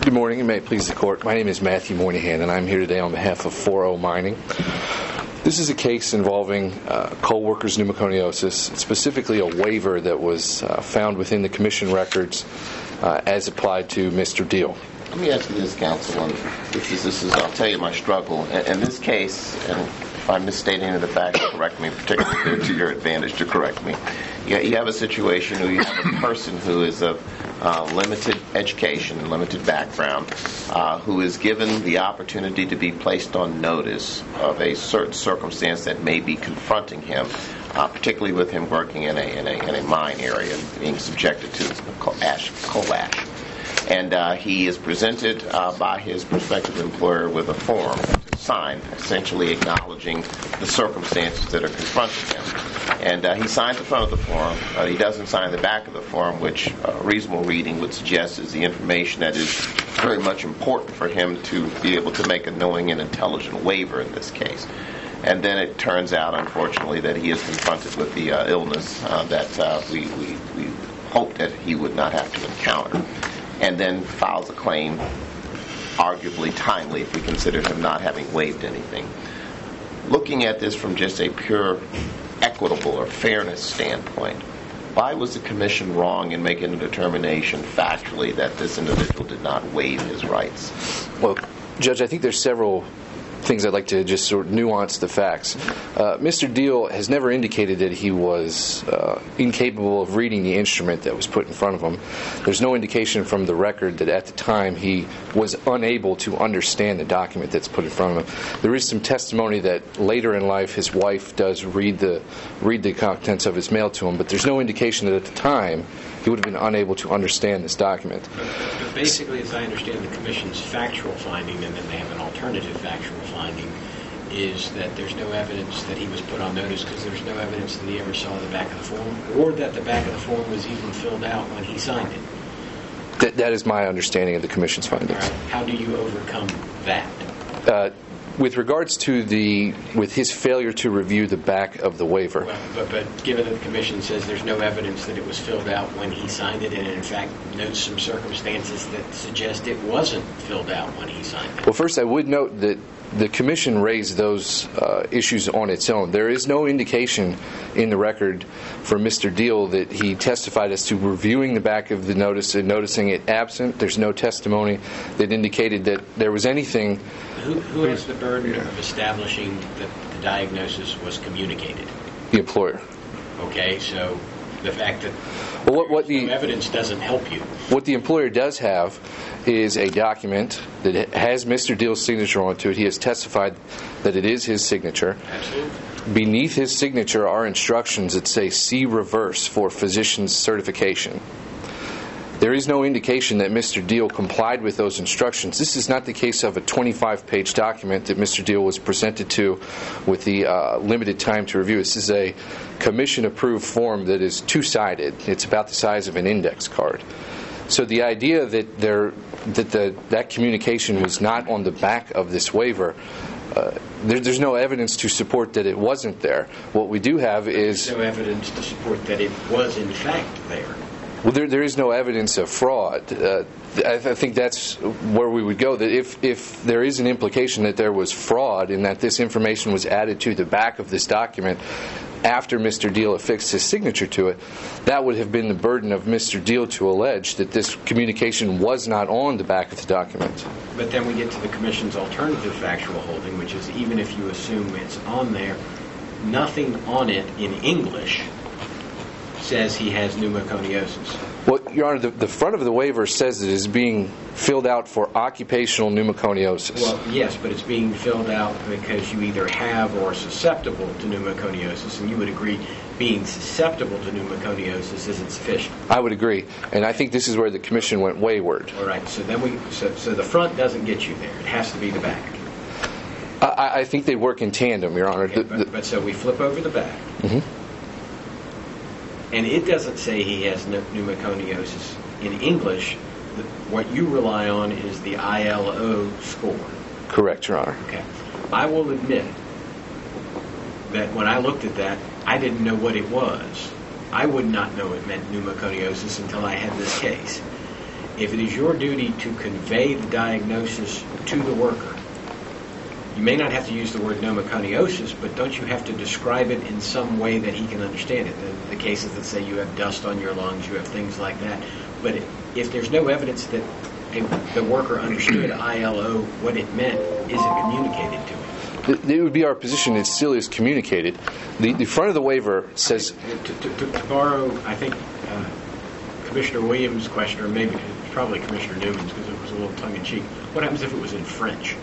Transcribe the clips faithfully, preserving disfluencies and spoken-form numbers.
Good morning, and may it please the Court. My name is Matthew Moynihan, and I'm here today on behalf of four oh Mining. This is a case involving uh, coal workers' pneumoconiosis, specifically a waiver that was uh, found within the Commission records uh, as applied to Mister Deal. Let me ask you this, Counsel, and this is, this is I'll tell you my struggle. In, in this case, and if I'm misstating the facts, correct me, particularly to your advantage to correct me. You, you have a situation where you have a person who is of uh, limited education and limited background, uh, who is given the opportunity to be placed on notice of a certain circumstance that may be confronting him, uh, particularly with him working in a, in a, in a mine area and being subjected to coal ash. Coal ash. And uh, he is presented uh, by his prospective employer with a form to sign, essentially acknowledging the circumstances that are confronting him. And uh, he signs the front of the form. Uh, he doesn't sign the back of the form, which a reasonable reading would suggest is the information that is very much important for him to be able to make a knowing and intelligent waiver in this case. And then it turns out, unfortunately, that he is confronted with the uh, illness uh, that uh, we, we, we hoped that he would not have to encounter, and then files a claim, arguably timely if we consider him not having waived anything. Looking at this from just a pure equitable or fairness standpoint, why was the Commission wrong in making a determination factually that this individual did not waive his rights? Well, Judge, I think there's several things I'd like to just sort of nuance the facts. Uh, Mister Deal has never indicated that he was uh, incapable of reading the instrument that was put in front of him. There's no indication from the record that at the time he was unable to understand the document that's put in front of him. There is some testimony that later in life his wife does read the read the contents of his mail to him, but there's no indication that at the time he would have been unable to understand this document. But basically, as I understand the Commission's factual finding, and then they have an alternative factual finding, is that there's no evidence that he was put on notice because there's no evidence that he ever saw the back of the form, or that the back of the form was even filled out when he signed it. That, that is my understanding of the Commission's findings. All right. How do you overcome that? Uh, with regards to the, with his failure to review the back of the waiver. Well, but, but given that the Commission says there's no evidence that it was filled out when he signed it, and in fact notes some circumstances that suggest it wasn't filled out when he signed it. Well, first I would note that the Commission raised those uh, issues on its own. There is no indication in the record for Mister Deal that he testified as to reviewing the back of the notice and noticing it absent. There's no testimony that indicated that there was anything. Who, who has the burden of establishing that the diagnosis was communicated? The employer. Okay, so the fact that well, what, what the no evidence doesn't help you. What the employer does have is a document that has Mister Deal's signature onto it. He has testified that it is his signature. Absolutely. Beneath his signature are instructions that say see reverse for physician's certification. There is no indication that Mister Deal complied with those instructions. This is not the case of a twenty-five page document that Mister Deal was presented to with the uh, limited time to review. This is a Commission-approved form that is two-sided. It's about the size of an index card. So the idea that there that the that communication was not on the back of this waiver, uh, there, there's no evidence to support that it wasn't there. What we do have is There's no evidence to support that it was in fact there. Well, there, there is no evidence of fraud. Uh, I, I think that's where we would go. That if, if there is an implication that there was fraud and that this information was added to the back of this document after Mister Deal affixed his signature to it, that would have been the burden of Mister Deal to allege that this communication was not on the back of the document. But then we get to the Commission's alternative factual holding, which is even if you assume it's on there, nothing on it in English says he has pneumoconiosis. Well, Your Honor, the, the front of the waiver says it is being filled out for occupational pneumoconiosis. Well, yes, but it's being filled out because you either have or are susceptible to pneumoconiosis, and you would agree being susceptible to pneumoconiosis isn't sufficient. I would agree, and I think this is where the Commission went wayward. All right, so then we so, so the front doesn't get you there. It has to be the back. I, I think they work in tandem, Your Honor. Okay, the, but, but so we flip over the back. Mm-hmm. And it doesn't say he has pneumoconiosis in English. What you rely on is the I L O score. Correct, Your Honor. Okay. I will admit that when I looked at that, I didn't know what it was. I would not know it meant pneumoconiosis until I had this case. if it is your duty to convey the diagnosis to the worker, you may not have to use the word pneumoconiosis, but don't you have to describe it in some way that he can understand it? The, the cases that say you have dust on your lungs, you have things like that. But if there's no evidence that a, the worker understood I L O, what it meant, is it communicated to him? It would be our position it still is communicated. The, the front of the waiver says... To, to, to, to borrow, I think, uh, Commissioner Williams' question, or maybe probably Commissioner Newman's, because it was a little tongue-in-cheek, what happens if it was in French?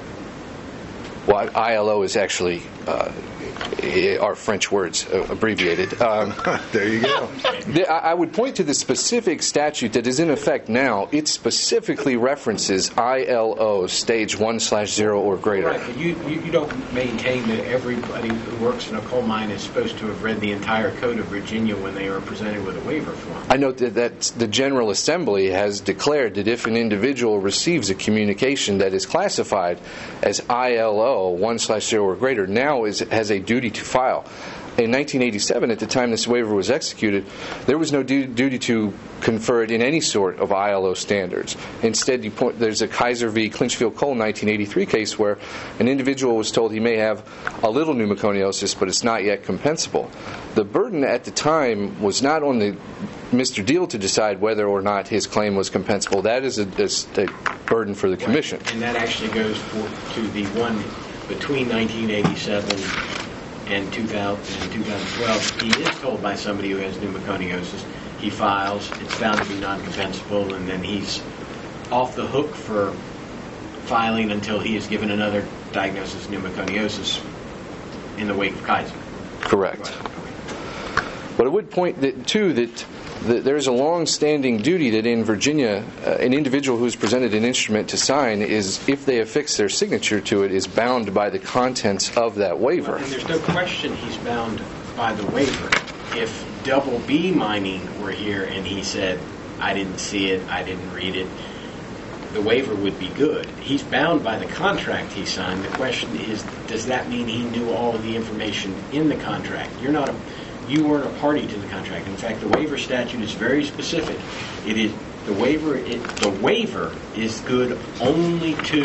Well, I L O is actually uh, are French words uh, abbreviated. Um, there you go. the, I, I would point to the specific statute that is in effect now. It specifically references I L O stage one slash zero or greater. Right, but you, you, you don't maintain that everybody who works in a coal mine is supposed to have read the entire Code of Virginia when they were presented with a waiver form. I note that, that the General Assembly has declared that if an individual receives a communication that is classified as I L O one slash zero or greater, now is has a duty to file. In nineteen eighty-seven, at the time this waiver was executed, there was no du- duty to confer it in any sort of I L O standards. Instead, you point, there's a Kaiser v. Clinchfield Coal nineteen eighty-three case where an individual was told he may have a little pneumoconiosis, but it's not yet compensable. The burden at the time was not on the Mister Deal to decide whether or not his claim was compensable. That is a, a, a burden for the Commission. Right. And that actually goes for, to the one between nineteen eighty-seven and two thousand, and two thousand twelve. He is told by somebody who has pneumoconiosis. He files, it's found to be non-compensable, and then he's off the hook for filing until he is given another diagnosis of pneumoconiosis in the wake of Kaiser. Correct. Right. But I would point that, too, that there is a long-standing duty that in Virginia, uh, an individual who is presented an instrument to sign is, if they affix their signature to it, is bound by the contents of that waiver. Well, and there's no question he's bound by the waiver. If Double B Mining were here and he said, I didn't see it, I didn't read it, the waiver would be good. He's bound by the contract he signed. The question is, does that mean he knew all of the information in the contract? You're not a You weren't a party to the contract. In fact, the waiver statute is very specific. It is the waiver. It, the waiver is good only to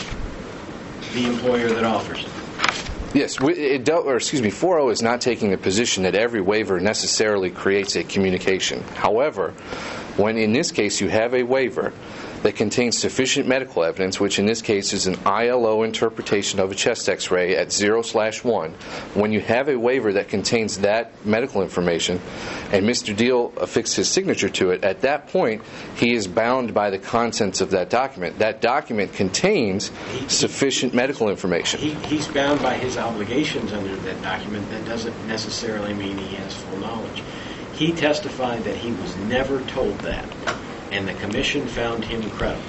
the employer that offers it. Yes, it dealt, or excuse me, four oh is not taking a position that every waiver necessarily creates a communication. However, when in this case you have a waiver that contains sufficient medical evidence, which in this case is an I L O interpretation of a chest x-ray at zero slash one, when you have a waiver that contains that medical information and Mister Deal affixed his signature to it, at that point he is bound by the contents of that document. That document contains he, sufficient he, medical information. He, he's bound by his obligations under that document. That doesn't necessarily mean he has full knowledge. He testified that he was never told that, and the Commission found him credible.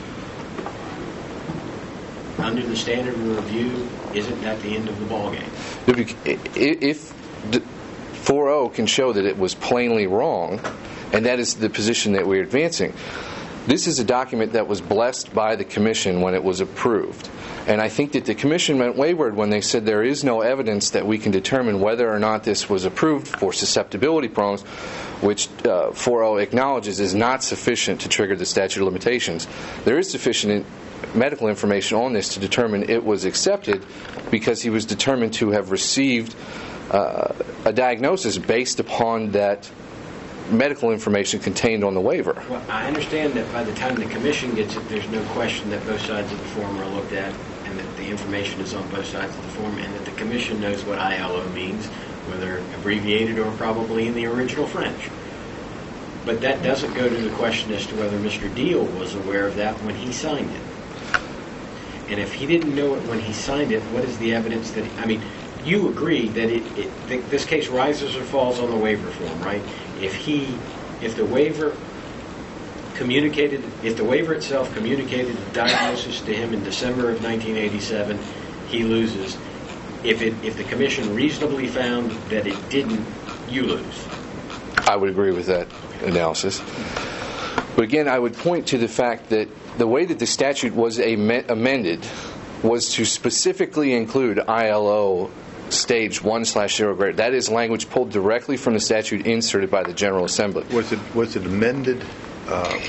Under the standard of review, isn't that the end of the ballgame? If four oh can show that it was plainly wrong, and that is the position that we're advancing, this is a document that was blessed by the Commission when it was approved. And I think that the Commission went wayward when they said there is no evidence that we can determine whether or not this was approved for susceptibility problems, which uh, four oh acknowledges is not sufficient to trigger the statute of limitations. There is sufficient medical information on this to determine it was accepted because he was determined to have received uh, a diagnosis based upon that medical information contained on the waiver. Well, I understand that by the time the Commission gets it, there's no question that both sides of the form are looked at and that the information is on both sides of the form and that the Commission knows what I L O means, whether abbreviated or probably in the original French. But that doesn't go to the question as to whether Mister Deal was aware of that when he signed it. And if he didn't know it when he signed it, what is the evidence that, I mean, you agree that it, it th- this case rises or falls on the waiver form, right? If he, if the waiver communicated, if the waiver itself communicated the diagnosis to him in December of nineteen eighty-seven, he loses. If it, if the Commission reasonably found that it didn't, you lose. I would agree with that analysis. But again, I would point to the fact that the way that the statute was am- amended was to specifically include I L O stage one slash zero greater. That is language pulled directly from the statute inserted by the General Assembly. Was it was it amended uh,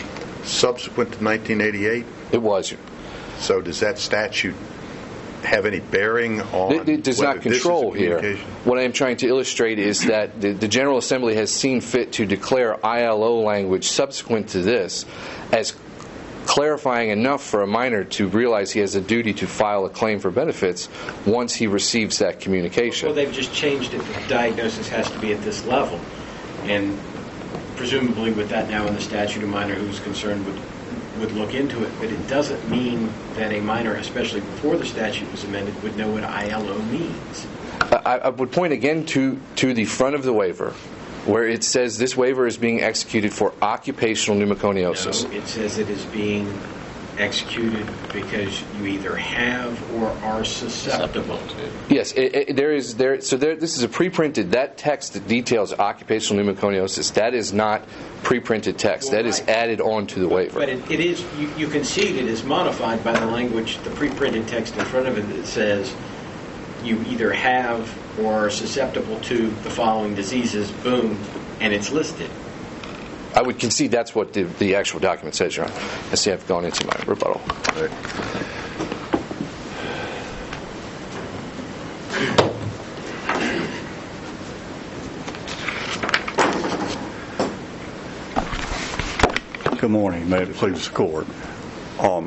subsequent to nineteen eighty-eight? It was. So does that statute have any bearing on It, it does whether not control this is a here. communication? What I am trying to illustrate is that the, the General Assembly has seen fit to declare I L O language subsequent to this as clarifying enough for a minor to realize he has a duty to file a claim for benefits once he receives that communication. Well, they've just changed it. The diagnosis has to be at this level. And presumably with that now in the statute, a minor who's concerned would, would look into it. But it doesn't mean that a minor, especially before the statute was amended, would know what I L O means. I, I would point again to, to the front of the waiver, where it says this waiver is being executed for occupational pneumoconiosis. No, it says it is being executed because you either have or are susceptible to. Yes, it, it, there is there. So there, this is a pre-printed. That text that details occupational pneumoconiosis. That is not pre-printed text. Well, that is right. added on to the waiver. But it, it is. You, you concede it is modified by the language, the pre-printed text in front of it that says you either have or are susceptible to the following diseases. Boom, and it's listed. I would concede that's what the, the actual document says, Your Honor. I see I've gone into my rebuttal. Right. Good morning. May it please the Court. Um,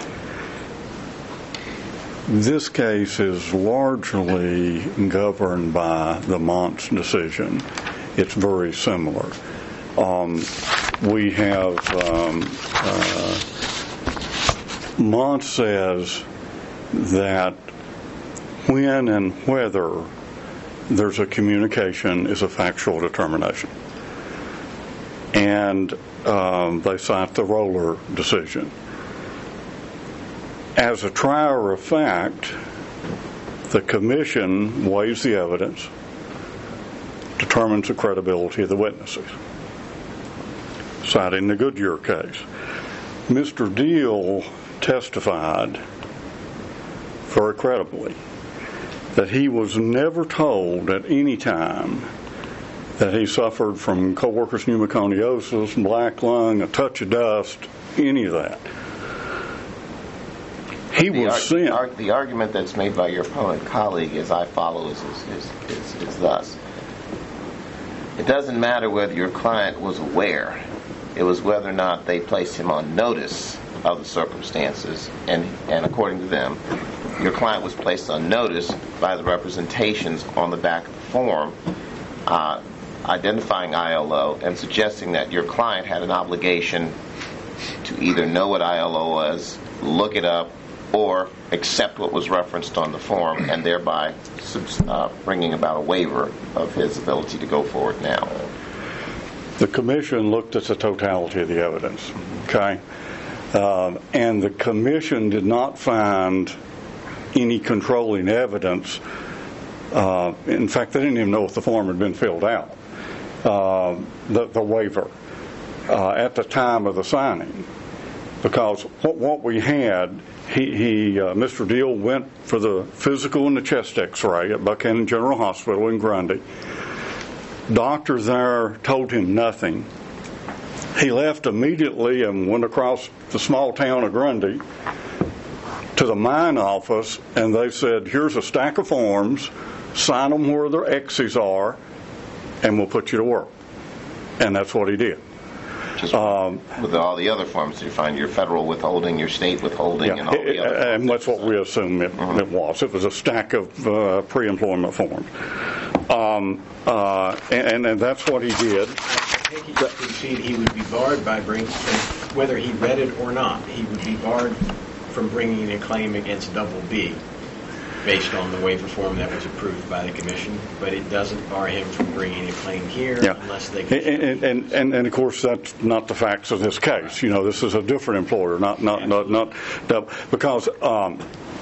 this case is largely governed by the Montz decision. It's very similar. Um, we have um, uh, Montz says that when and whether there's a communication is a factual determination. And um, they cite the Roller decision. As a trier of fact, the Commission weighs the evidence, determines the credibility of the witnesses. Citing the Goodyear case, Mister Deal testified very credibly that he was never told at any time that he suffered from co-workers pneumoconiosis, black lung, a touch of dust, any of that. He the was ar- sent. The, ar- the argument that's made by your opponent colleague, as I follow, is, is, is, is, is thus. It doesn't matter whether your client was aware. It was whether or not they placed him on notice of the circumstances. And, and according to them, your client was placed on notice by the representations on the back of the form uh, identifying I L O and suggesting that your client had an obligation to either know what I L O was, look it up, or accept what was referenced on the form, and thereby uh, bringing about a waiver of his ability to go forward now. The Commission looked at the totality of the evidence, okay? Um, and the Commission did not find any controlling evidence. Uh, in fact, they didn't even know if the form had been filled out, uh, the, the waiver, uh, at the time of the signing. Because what, what we had, he, he uh, Mister Deal went for the physical and the chest x-ray at Buchanan General Hospital in Grundy. Doctors there told him nothing. He left immediately and went across the small town of Grundy to the mine office, and they said, here's a stack of forms, sign them where their X's are, and we'll put you to work. And that's what he did. Just Um, with all the other forms, you find your federal withholding, your state withholding, yeah, and all the other and forms. that's what we assume it, Mhm. it was. It was a stack of uh, pre-employment forms. Um, uh, and, and that's what he did. I think he just concede he would be barred by bringing, whether he read it or not, he would be barred from bringing a claim against Double B based on the waiver form that was approved by the Commission, but it doesn't bar him from bringing a claim here Yeah. unless they can. And, and, and, and of course, that's not the facts of this case. You know, this is a different employer, not not not not, not because um,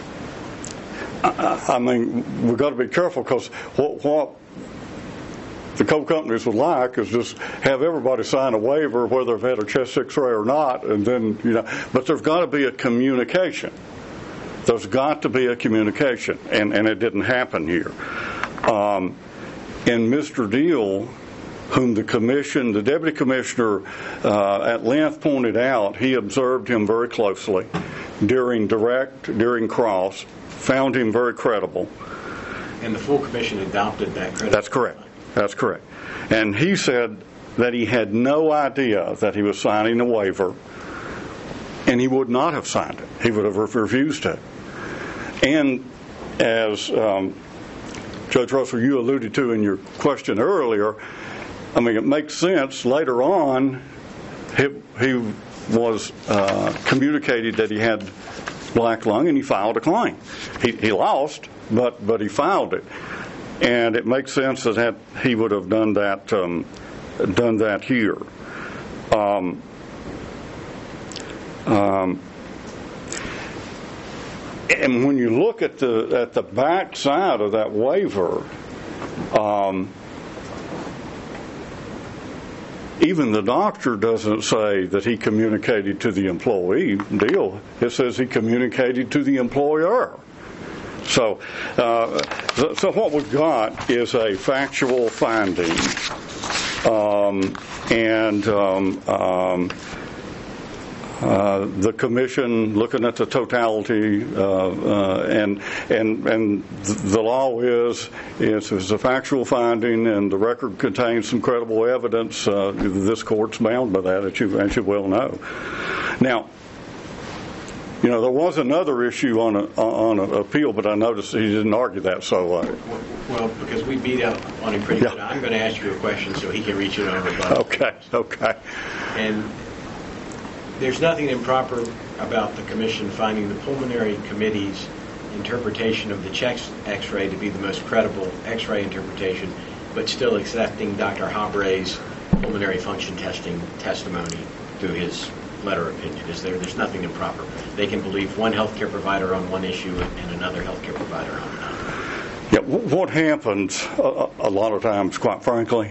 I, I mean we've got to be careful because what what the coal companies would like is just have everybody sign a waiver whether they've had a chest X-ray or not, and then you know. But there's got to be a communication. There's got to be a communication, and, and it didn't happen here. Um, in Mister Deal, whom the commission, the deputy commissioner uh, at length pointed out, he observed him very closely during direct, during cross, found him very credible. And the full commission adopted that credibility. That's correct. That's correct. And he said that he had no idea that he was signing a waiver, and he would not have signed it. He would have refused it. And as um, Judge Russell, you alluded to in your question earlier, I mean, it makes sense. Later on, he, he was uh, communicated that he had black lung, and he filed a claim. He, he lost, but but he filed it, and it makes sense that, that he would have done that um, done that here. Um, um, and when you look at the at the back side of that waiver, um, even the doctor doesn't say that he communicated to the employee. Deal. It says he communicated to the employer. So, uh, so, so what we've got is a factual finding, um, and um, um, uh, the commission looking at the totality, uh, uh, and and and the law is is it's a factual finding, and the record contains some credible evidence. Uh, this court's bound by that, as you as you well know. Now, you know, there was another issue on a, on an appeal, but I noticed he didn't argue that. So, uh, well, because we beat up on him pretty yeah. good, I'm going to ask you a question so he can reach it on rebuttal. Okay, okay. And there's nothing improper about the commission finding the pulmonary committee's interpretation of the chest X-ray to be the most credible X-ray interpretation, but still accepting Doctor Habray's pulmonary function testing testimony through his letter of opinion. Is there? There's nothing improper. They can believe one healthcare provider on one issue and another healthcare provider on another. Yeah, what happens a, a lot of times, quite frankly,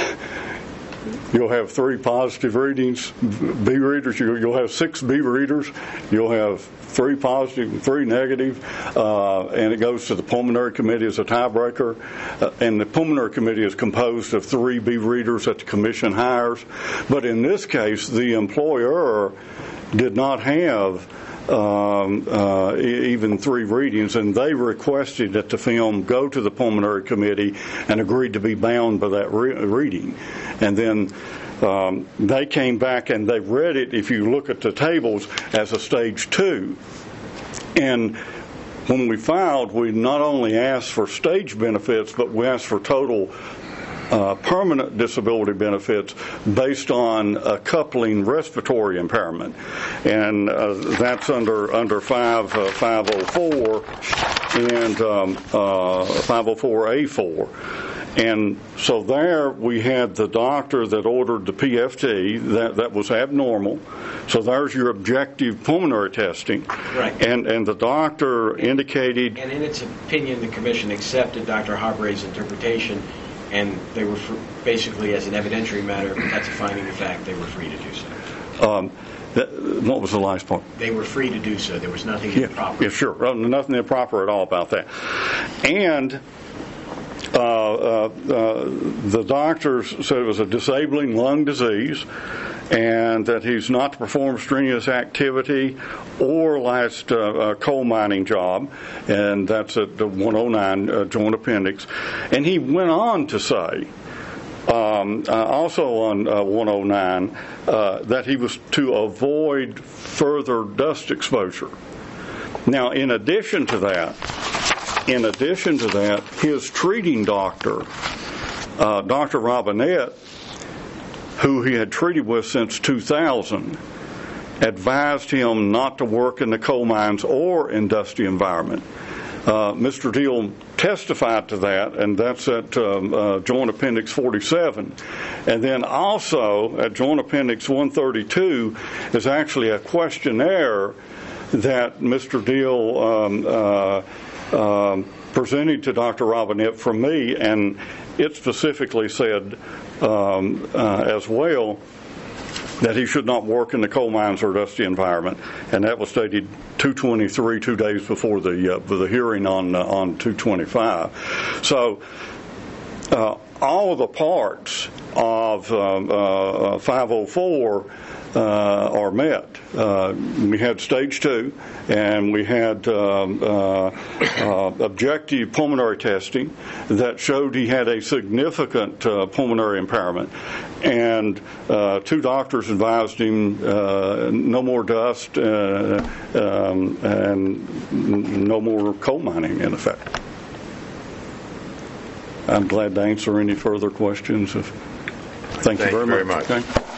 you'll have three positive readings, B readers. You'll have six B readers. You'll have three positive and three negative, uh, and it goes to the pulmonary committee as a tiebreaker. Uh, and the pulmonary committee is composed of three B readers that the commission hires. But in this case, the employer did not have Um, uh, even three readings, and they requested that the film go to the pulmonary committee and agreed to be bound by that re- reading. And then um, they came back and they read it, if you look at the tables, as a stage two. And when we filed, we not only asked for stage benefits, but we asked for total Uh, permanent disability benefits based on a coupling respiratory impairment, and uh, that's under under five uh, five oh four and um, uh, five oh four A four. And so there we had the doctor that ordered the P F T that that was abnormal. So there's your objective pulmonary testing, right? And and the doctor indicated, and in its opinion, the commission accepted Doctor Habray's interpretation. And they were fr- basically, as an evidentiary matter, that's a finding of fact, they were free to do so. Um, that, what was the last point? They were free to do so. There was nothing Yeah, improper. yeah, sure. Well, nothing improper at all about that. And uh, uh, uh, the doctors said it was a disabling lung disease, and that he's not to perform strenuous activity or last uh, uh, coal mining job, and that's at the one oh nine uh, Joint Appendix. And he went on to say, um, uh, also on uh, one oh nine, uh, that he was to avoid further dust exposure. Now, in addition to that, in addition to that, his treating doctor, uh, Doctor Robinette, who he had treated with since two thousand, advised him not to work in the coal mines or in dusty environment. Uh, Mister Deal testified to that, and that's at um, uh, Joint Appendix forty-seven. And then also at Joint Appendix one thirty-two is actually a questionnaire that Mister Deal um, uh, uh, presented to Doctor Robinette from me, and it specifically said Um, uh, as well that he should not work in the coal mines or dusty environment, and that was stated two twenty-three, two days before the uh, the hearing on uh, on two twenty-five. So uh, all of the parts of um, uh, five oh four uh, are met. Uh, we had stage two, and we had um, uh, uh, objective pulmonary testing that showed he had a significant uh, pulmonary impairment. And uh, two doctors advised him uh, no more dust uh, um, and no more coal mining, in effect. I'm glad to answer any further questions. If, thank, Thank you very, you very much. much. Okay.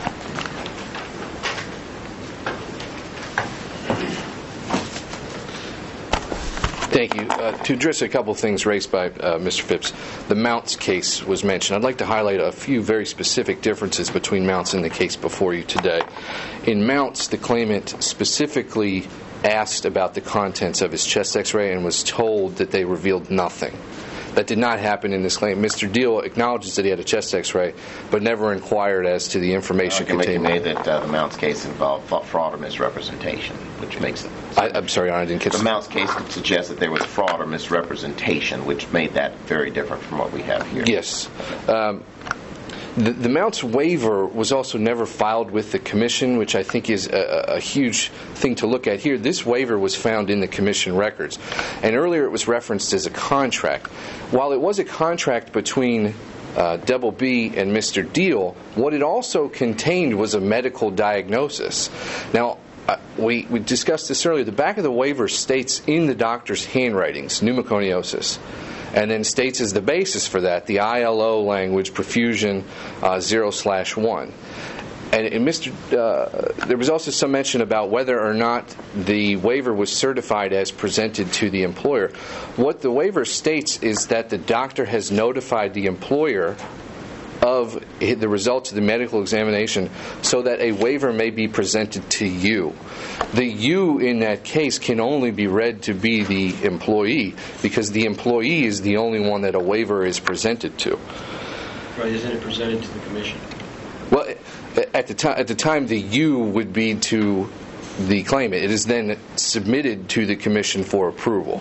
Thank you. Uh, to address a couple of things raised by uh, Mister Phipps, the Mounts case was mentioned. I'd like to highlight a few very specific differences between Mounts and the case before you today. In Mounts, the claimant specifically asked about the contents of his chest X-ray and was told that they revealed nothing. That did not happen in this claim. Mister Deal acknowledges that he had a chest X-ray, but never inquired as to the information Argument you contained. made that uh, the Mounts case involved fraud or misrepresentation, which makes it. I, I'm sorry, Your Honor, I didn't catch The that. Mounts case could suggest that there was fraud or misrepresentation, which made that very different from what we have here. Yes. Um, the, the Mounts waiver was also never filed with the Commission, which I think is a, a huge thing to look at here. This waiver was found in the Commission records, and earlier it was referenced as a contract. While it was a contract between uh, Double B and Mister Deal, what it also contained was a medical diagnosis. Now, Uh, we, we discussed this earlier. The back of the waiver states in the doctor's handwritings, pneumoconiosis, and then states as the basis for that the I L O language, perfusion uh, zero slash one. And, and Mister Uh, there was also some mention about whether or not the waiver was certified as presented to the employer. What the waiver states is that the doctor has notified the employer of the results of the medical examination so that a waiver may be presented to you. The you in that case can only be read to be the employee, because the employee is the only one that a waiver is presented to. Right, isn't it presented to the Commission? Well, at the time, at the time, the you would be to the claimant. It is then submitted to the Commission for approval.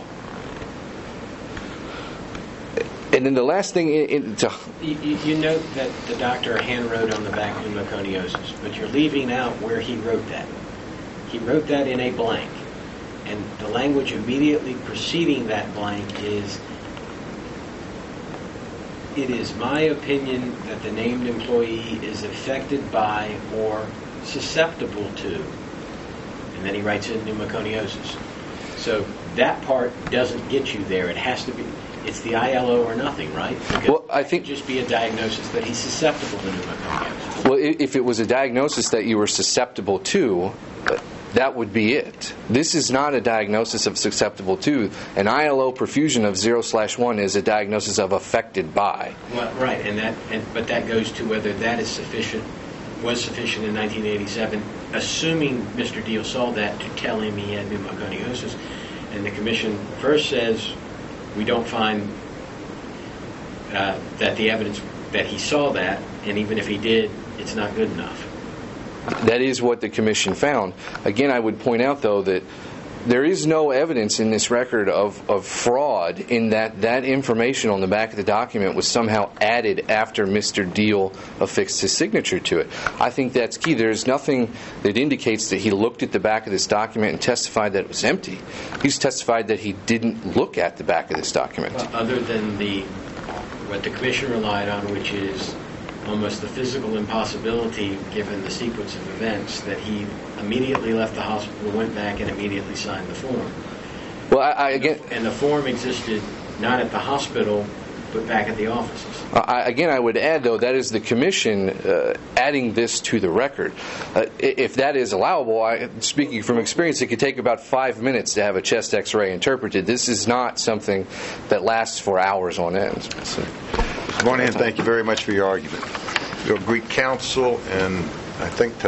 And then the last thing, in, in, to, You, you, you note that the doctor hand wrote on the back pneumoconiosis, but you're leaving out where he wrote that. He wrote that in a blank, and the language immediately preceding that blank is, it is my opinion that the named employee is affected by or susceptible to, and then he writes in pneumoconiosis. So that part doesn't get you there. It has to be, it's the I L O or nothing, right? Because well, I think it could just be a diagnosis that he's susceptible to pneumoconiosis. Well, if it was a diagnosis that you were susceptible to, that would be it. This is not a diagnosis of susceptible to. An I L O perfusion of zero slash one is a diagnosis of affected by. Well, right, and that, and, but that goes to whether that is sufficient, was sufficient in nineteen eighty-seven, assuming Mister Deal saw that to tell him he had pneumoconiosis, and the Commission first says we don't find uh, that the evidence that he saw that, and even if he did, it's not good enough. That is what the Commission found. Again, I would point out, though, that there is no evidence in this record of, of fraud in that that information on the back of the document was somehow added after Mister Deal affixed his signature to it. I think that's key. There's nothing that indicates that he looked at the back of this document and testified that it was empty. He's testified that he didn't look at the back of this document. Well, other than the what the Commission relied on, which is almost the physical impossibility, given the sequence of events, that he immediately left the hospital, went back, and immediately signed the form. Well, I, I again, And the form existed not at the hospital, but back at the offices. I, again, I would add, though, that is the Commission uh, adding this to the record. Uh, if that is allowable, I, speaking from experience, it could take about five minutes to have a chest X-ray interpreted. This is not something that lasts for hours on end. So. Moynihan, thank you very much for your argument. You'll greet counsel, and I think